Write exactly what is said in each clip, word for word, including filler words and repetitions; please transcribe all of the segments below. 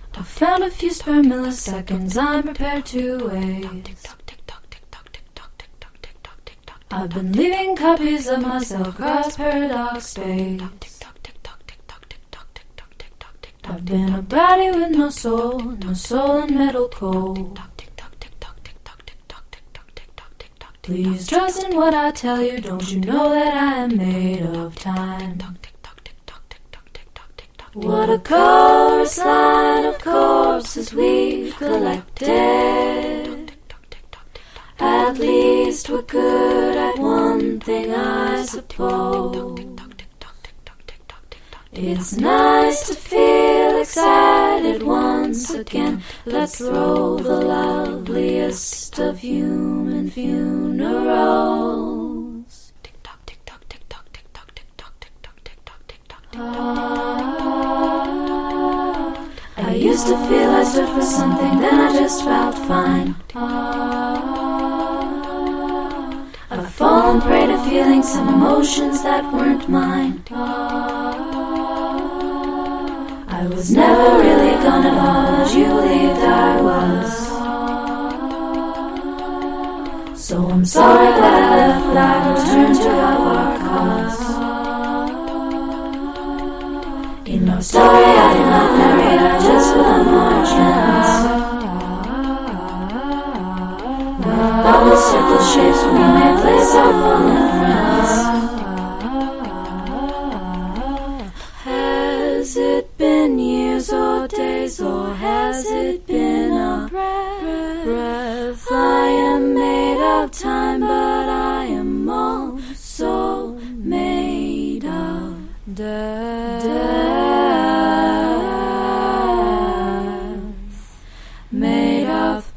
I found a few spare milliseconds I'm prepared to wait. I've been leaving copies of myself across paradox space. I've been a body with no soul, no soul and metal cold. Please trust in what I tell you, don't you know that I am made of time? What a chorus line of corpses we've collected. At least we're good at one thing, I suppose. It's nice to feel excited once again. Let's throw the loveliest of human funerals. I used to feel I stood for something, then I just felt fine. I've fallen prey to feelings, some emotions that weren't mine. I was never really gone at all as you believed I was. So I'm sorry that I left, but I returned to our cause. In no story I did not narrate, I just fill the margins. With bubble circle shapes we may place our fallen friends. Has it been years or days, or has it been a breath? I am made of time, but I am also made of death. Made of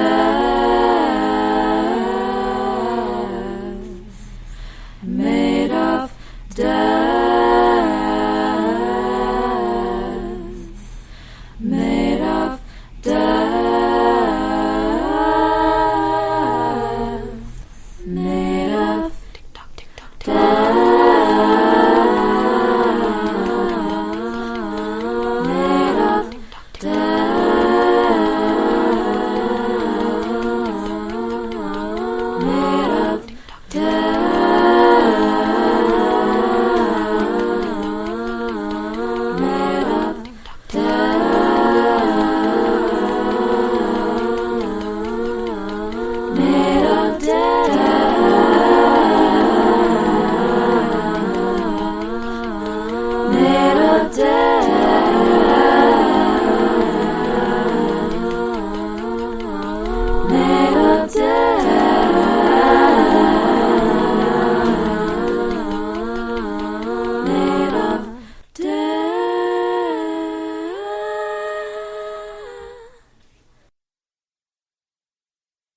death. Made of death. Made of death. Made of death. Made of death. Made of death.